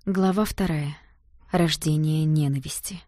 Глава 2. Рождение ненависти.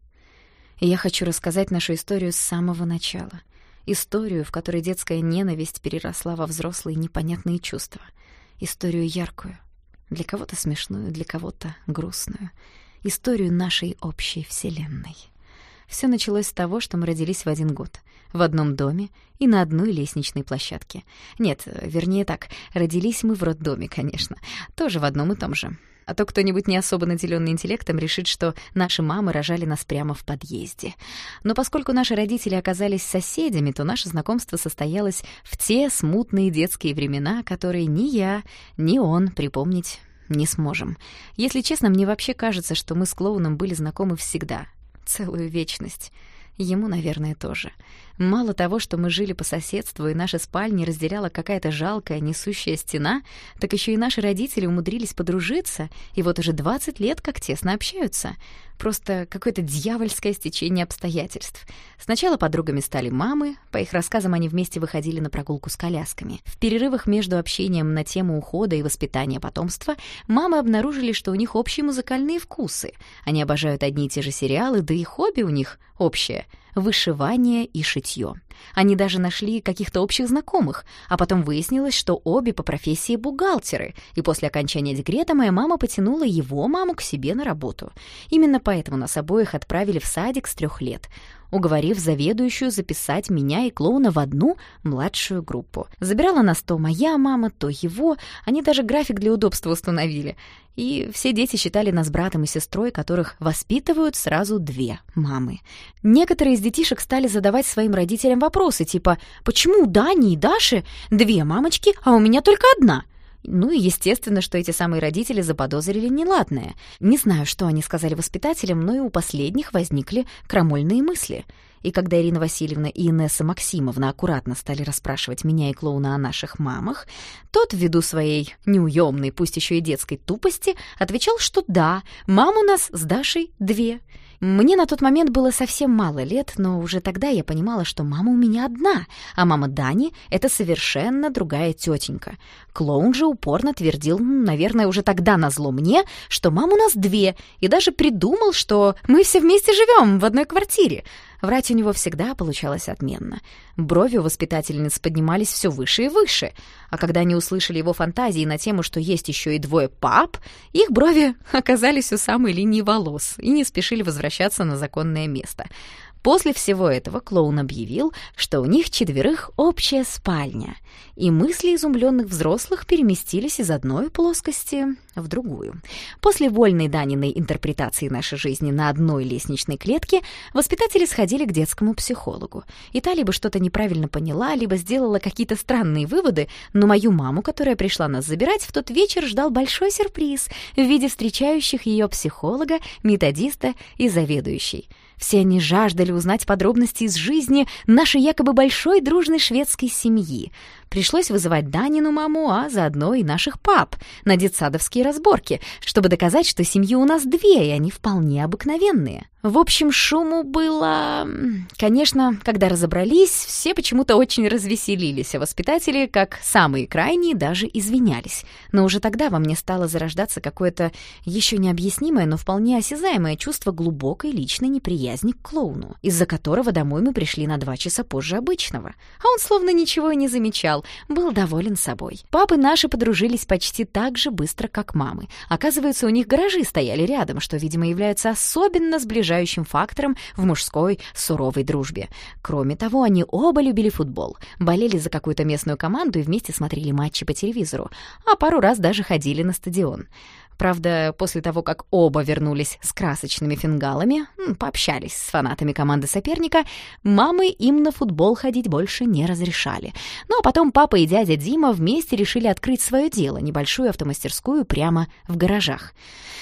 Я хочу рассказать нашу историю с самого начала. Историю, в которой детская ненависть переросла во взрослые непонятные чувства. Историю яркую. Для кого-то смешную, для кого-то грустную. Историю нашей общей вселенной. Все началось с того, что мы родились в один год. В одном доме и на одной лестничной площадке. Нет, вернее так, родились мы в роддоме, конечно. Тоже в одном и том же. А то кто-нибудь не особо наделенный интеллектом решит, что наши мамы рожали нас прямо в подъезде. Но поскольку наши родители оказались соседями, то наше знакомство состоялось в те смутные детские времена, которые ни я, ни он припомнить не сможем. Если честно, мне вообще кажется, что мы с клоуном были знакомы всегда. Целую вечность. Ему, наверное, тоже. Мало того, что мы жили по соседству, и наши спальни разделяла какая-то жалкая несущая стена, так еще и наши родители умудрились подружиться, и вот уже 20 лет как тесно общаются. Просто какое-то дьявольское стечение обстоятельств. Сначала подругами стали мамы, по их рассказам они вместе выходили на прогулку с колясками. В перерывах между общением на тему ухода и воспитания потомства мамы обнаружили, что у них общие музыкальные вкусы. Они обожают одни и те же сериалы, да и хобби у них общее — вышивание и шитье. Они даже нашли каких-то общих знакомых, а потом выяснилось, что обе по профессии бухгалтеры, и после окончания декрета моя мама потянула его маму к себе на работу. Именно поэтому нас обоих отправили в садик с 3 лет, уговорив заведующую записать меня и клоуна в одну младшую группу. Забирала нас то моя мама, то его, они даже график для удобства установили. И все дети считали нас братом и сестрой, которых воспитывают сразу 2 мамы. Некоторые из детишек стали задавать своим родителям вопросы, типа «Почему у Дани и Даши 2 мамочки, а у меня только 1?» Ну и естественно, что эти самые родители заподозрили неладное. Не знаю, что они сказали воспитателям, но и у последних возникли крамольные мысли. И когда Ирина Васильевна и Инесса Максимовна аккуратно стали расспрашивать меня и клоуна о наших мамах, тот, ввиду своей неуемной, пусть еще и детской тупости, отвечал, что да, мам у нас с Дашей 2. Мне на тот момент было совсем мало лет, но уже тогда я понимала, что мама у меня одна, а мама Дани — это совершенно другая тетенька. Клоун же упорно твердил, наверное, уже тогда назло мне, что мам у нас 2, и даже придумал, что мы все вместе живем в одной квартире. Врать у него всегда получалось отменно. Брови у воспитательниц поднимались все выше и выше, а когда они услышали его фантазии на тему, что есть еще и 2 пап, их брови оказались у самой линии волос и не спешили возвращаться на законное место. После всего этого клоун объявил, что у них 4 общая спальня, и мысли изумленных взрослых переместились из одной плоскости в другую. После вольной Даниной интерпретации нашей жизни на одной лестничной клетке воспитатели сходили к детскому психологу. И та либо что-то неправильно поняла, либо сделала какие-то странные выводы, но мою маму, которая пришла нас забирать, в тот вечер ждал большой сюрприз в виде встречающих ее психолога, методиста и заведующей. Все они жаждали узнать подробности из жизни нашей якобы большой дружной шведской семьи. Пришлось вызывать Данину маму, а заодно и наших пап на детсадовские разборки, чтобы доказать, что семьи у нас 2, и они вполне обыкновенные. В общем, шуму было... Конечно, когда разобрались, все почему-то очень развеселились, а воспитатели, как самые крайние, даже извинялись. Но уже тогда во мне стало зарождаться какое-то еще необъяснимое, но вполне осязаемое чувство глубокой личной неприязни к клоуну, из-за которого домой мы пришли на 2 часа позже обычного. А он словно ничего и не замечал, был доволен собой. Папы наши подружились почти так же быстро, как мамы. Оказывается, у них гаражи стояли рядом, что, видимо, является особенно сближающим фактором в мужской суровой дружбе. Кроме того, они оба любили футбол, болели за какую-то местную команду и вместе смотрели матчи по телевизору, а пару раз даже ходили на стадион. Правда, после того, как оба вернулись с красочными фингалами, пообщались с фанатами команды соперника, мамы им на футбол ходить больше не разрешали. Ну а потом папа и дядя Дима вместе решили открыть свое дело, небольшую автомастерскую прямо в гаражах.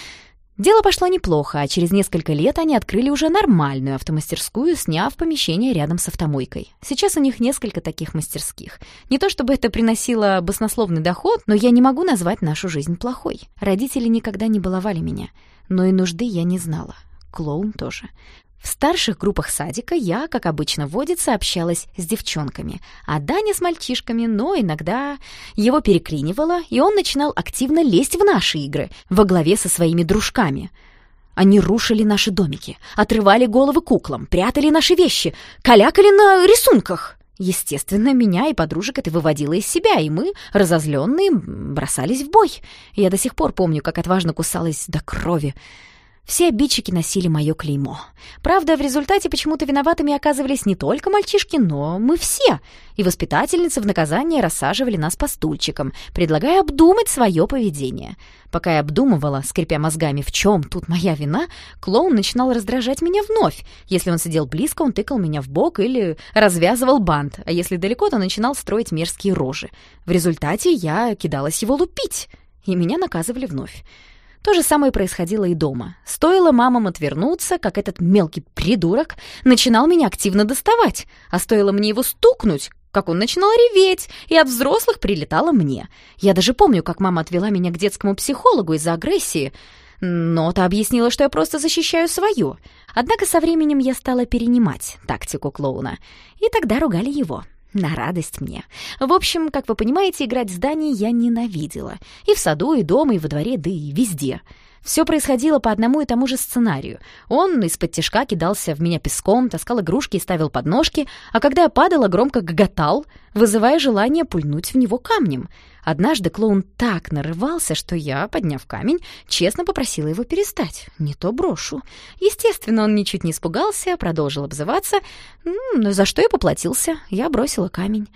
Дело пошло неплохо, а через несколько лет они открыли уже нормальную автомастерскую, сняв помещение рядом с автомойкой. Сейчас у них несколько таких мастерских. Не то чтобы это приносило баснословный доход, но я не могу назвать нашу жизнь плохой. Родители никогда не баловали меня, но и нужды я не знала. Клоун тоже. В старших группах садика я, как обычно водится, общалась с девчонками, а Даня с мальчишками, но иногда его переклинивало, и он начинал активно лезть в наши игры во главе со своими дружками. Они рушили наши домики, отрывали головы куклам, прятали наши вещи, калякали на рисунках. Естественно, меня и подружек это выводило из себя, и мы, разозленные, бросались в бой. Я до сих пор помню, как отважно кусалась до крови. Все обидчики носили мое клеймо. Правда, в результате почему-то виноватыми оказывались не только мальчишки, но мы все. И воспитательницы в наказание рассаживали нас по стульчикам, предлагая обдумать свое поведение. Пока я обдумывала, скрипя мозгами, в чем тут моя вина, клоун начинал раздражать меня вновь. Если он сидел близко, он тыкал меня в бок или развязывал бант, а если далеко, то начинал строить мерзкие рожи. В результате я кидалась его лупить, и меня наказывали вновь. То же самое происходило и дома. Стоило мамам отвернуться, как этот мелкий придурок начинал меня активно доставать, а стоило мне его стукнуть, как он начинал реветь, и от взрослых прилетало мне. Я даже помню, как мама отвела меня к детскому психологу из-за агрессии, но та объяснила, что я просто защищаю свое. Однако со временем я стала перенимать тактику клоуна, и тогда ругали его. На радость мне. В общем, как вы понимаете, играть с Даней я ненавидела. И в саду, и дома, и во дворе, да и везде. Все происходило по одному и тому же сценарию. Он из-под тишка кидался в меня песком, таскал игрушки и ставил подножки, а когда я падала, громко гоготал, вызывая желание пульнуть в него камнем. Однажды клоун так нарывался, что я, подняв камень, честно попросила его перестать. Не то брошу. Естественно, он ничуть не испугался, продолжил обзываться, но за что и поплатился. Я бросила камень.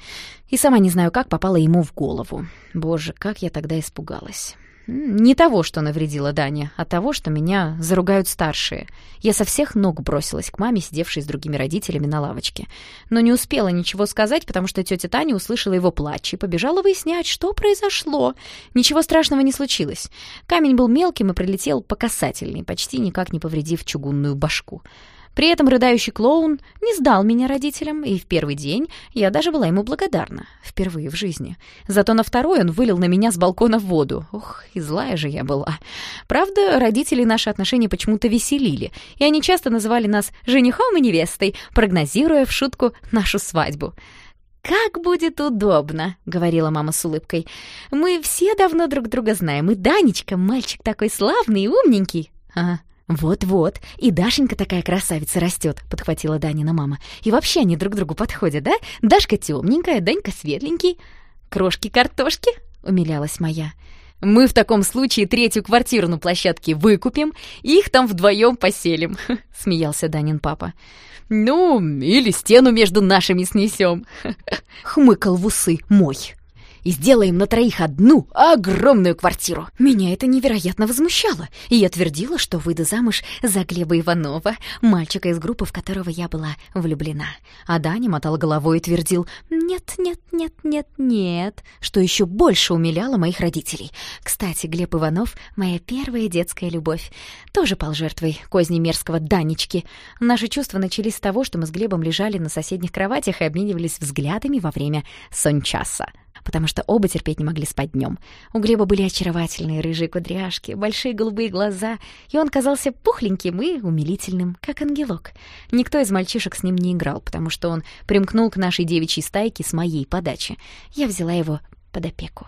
И сама не знаю, как попала ему в голову. Боже, как я тогда испугалась. Не того, что навредила Дане, а того, что меня заругают старшие. Я со всех ног бросилась к маме, сидевшей с другими родителями на лавочке. Но не успела ничего сказать, потому что тетя Таня услышала его плач и побежала выяснять, что произошло. Ничего страшного не случилось. Камень был мелким и прилетел по касательной, почти никак не повредив чугунную башку. При этом рыдающий клоун не сдал меня родителям, и в первый день я даже была ему благодарна, впервые в жизни. Зато на второй он вылил на меня с балкона воду. Ох, и злая же я была. Правда, родители наши отношения почему-то веселили, и они часто называли нас женихом и невестой, прогнозируя в шутку нашу свадьбу. «Как будет удобно», — говорила мама с улыбкой. «Мы все давно друг друга знаем, и Данечка, мальчик такой славный и умненький». «Ага». «Вот-вот, и Дашенька такая красавица растет», — подхватила Данина мама. «И вообще они друг другу подходят, да? Дашка темненькая, Данька светленький». «Крошки-картошки?» — умилялась моя. «Мы в таком случае третью квартиру на площадке выкупим и их там вдвоем поселим», — смеялся Данин папа. «Ну, или стену между нашими снесем», — хмыкал в усы мой. «И сделаем на троих одну огромную квартиру». Меня это невероятно возмущало, и я твердила, что выйду замуж за Глеба Иванова, мальчика из группы, в которого я была влюблена. А Даня мотал головой и твердил «нет, нет, нет, нет, нет», что еще больше умиляло моих родителей. Кстати, Глеб Иванов — моя первая детская любовь. Тоже пал жертвой козни мерзкого Данечки. Наши чувства начались с того, что мы с Глебом лежали на соседних кроватях и обменивались взглядами во время сончаса, потому что оба терпеть не могли спать днем. У Глеба были очаровательные рыжие кудряшки, большие голубые глаза, и он казался пухленьким и умилительным, как ангелок. Никто из мальчишек с ним не играл, потому что он примкнул к нашей девичьей стайке с моей подачи. Я взяла его под опеку.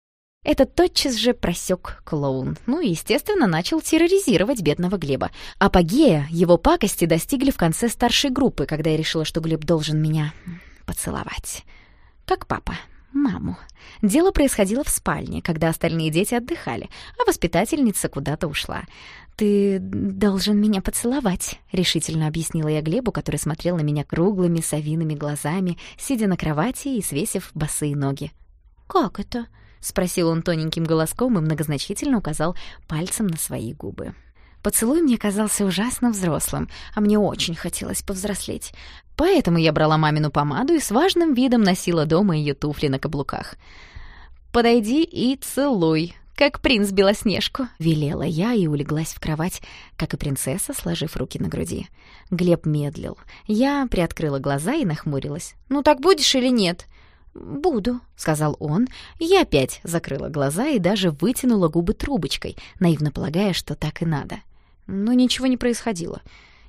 Это тотчас же просек клоун. Ну и, естественно, начал терроризировать бедного Глеба. Апогея его пакости достигли в конце старшей группы, когда я решила, что Глеб должен меня поцеловать. Как папа. Маму. Дело происходило в спальне, когда остальные дети отдыхали, а воспитательница куда-то ушла. «Ты должен меня поцеловать», — решительно объяснила я Глебу, который смотрел на меня круглыми совиными глазами, сидя на кровати и свесив босые ноги. «Как это?» — спросил он тоненьким голоском и многозначительно указал пальцем на свои губы. Поцелуй мне казался ужасно взрослым, а мне очень хотелось повзрослеть. Поэтому я брала мамину помаду и с важным видом носила дома ее туфли на каблуках. «Подойди и целуй, как принц Белоснежку», — велела я и улеглась в кровать, как и принцесса, сложив руки на груди. Глеб медлил. Я приоткрыла глаза и нахмурилась. «Ну так будешь или нет?» «Буду», — сказал он. Я опять закрыла глаза и даже вытянула губы трубочкой, наивно полагая, что так и надо. Но ничего не происходило.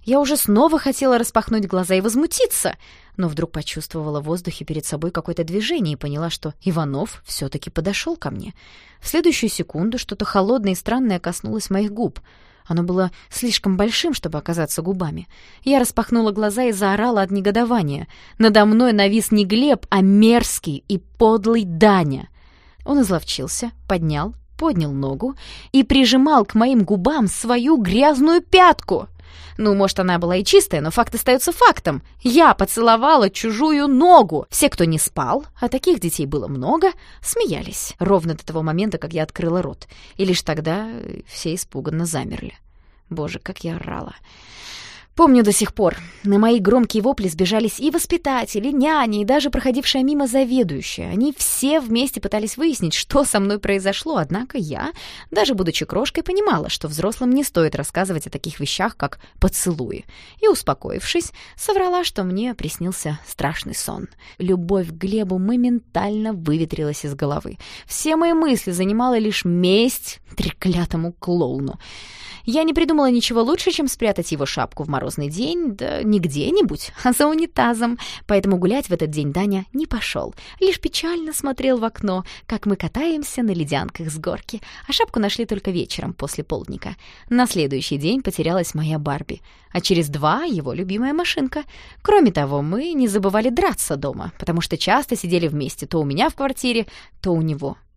Я уже снова хотела распахнуть глаза и возмутиться, но вдруг почувствовала в воздухе перед собой какое-то движение и поняла, что Иванов все-таки подошел ко мне. В следующую секунду что-то холодное и странное коснулось моих губ. Оно было слишком большим, чтобы оказаться губами. Я распахнула глаза и заорала от негодования. Надо мной навис не Глеб, а мерзкий и подлый Даня. Он изловчился, поднял ногу и прижимал к моим губам свою грязную пятку. Ну, может, она была и чистая, но факт остается фактом. Я поцеловала чужую ногу. Все, кто не спал, а таких детей было много, смеялись. Ровно до того момента, как я открыла рот. И лишь тогда все испуганно замерли. Боже, как я орала. Помню до сих пор. На мои громкие вопли сбежались и воспитатели, няни, и даже проходившая мимо заведующая. Они все вместе пытались выяснить, что со мной произошло, однако я, даже будучи крошкой, понимала, что взрослым не стоит рассказывать о таких вещах, как поцелуи. И, успокоившись, соврала, что мне приснился страшный сон. Любовь к Глебу моментально выветрилась из головы. Все мои мысли занимала лишь месть треклятому клоуну. Я не придумала ничего лучше, чем спрятать его шапку в морозный день, да не где-нибудь, а за унитазом. Поэтому гулять в этот день Даня не пошел, лишь печально смотрел в окно, как мы катаемся на ледянках с горки, а шапку нашли только вечером после полдника. На следующий день потерялась моя Барби, а через 2 — его любимая машинка. Кроме того, мы не забывали драться дома, потому что часто сидели вместе то у меня в квартире, то у него.